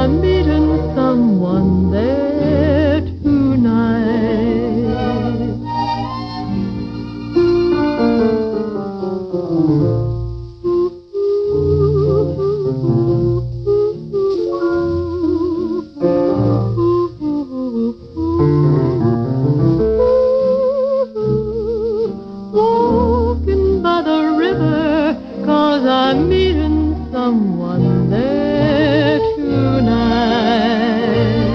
I'm meeting someone there tonight. Walking by the river, 'cause I'm meeting someone there tonight.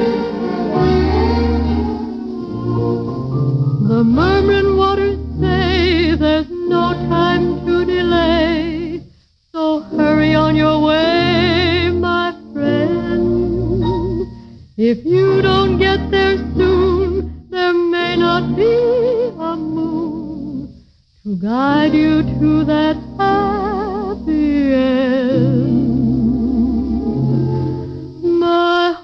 The murmuring waters say there's no time to delay, so hurry on your way, my friend. If you don't get there soon, there may not be a moon to guide you to that happy end. My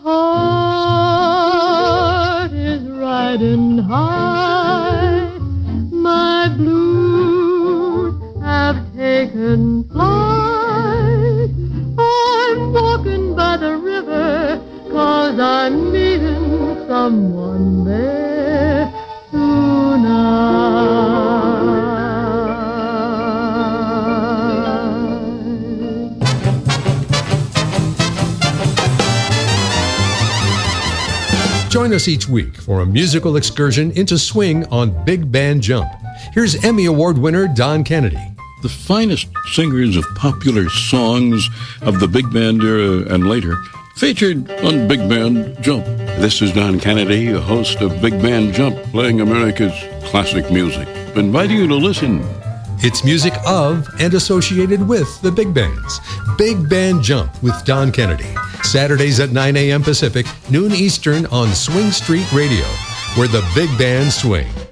heart is riding high, my blues have taken flight. I'm walking by the river, 'cause I'm meeting someone there tonight. Join us each week for a musical excursion into swing on Big Band Jump. Here's Emmy Award winner Don Kennedy. The finest singers of popular songs of the big band era and later featured on Big Band Jump. This is Don Kennedy, host of Big Band Jump, playing America's classic music. Inviting you to listen. It's music of and associated with the big bands. Big Band Jump with Don Kennedy. Saturdays at 9 a.m. Pacific, noon Eastern on Swing Street Radio, where the big bands swing.